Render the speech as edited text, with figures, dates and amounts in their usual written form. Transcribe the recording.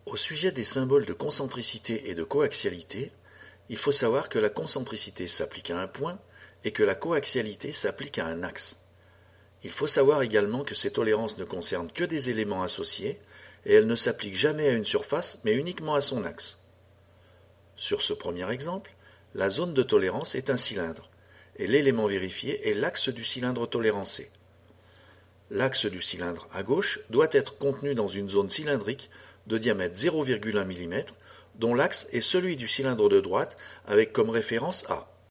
Au sujet des symboles de concentricité et de coaxialité, il faut savoir que la concentricité s'applique à un point et que la coaxialité s'applique à un axe. Il faut savoir également que ces tolérances ne concernent que des éléments associés et elles ne s'appliquent jamais à une surface mais uniquement à son axe. Sur ce premier exemple, la zone de tolérance est un cylindre et l'élément vérifié est l'axe du cylindre tolérancé. L'axe du cylindre à gauche doit être contenu dans une zone cylindrique de diamètre 0,1 mm dont l'axe est celui du cylindre de droite avec comme référence A.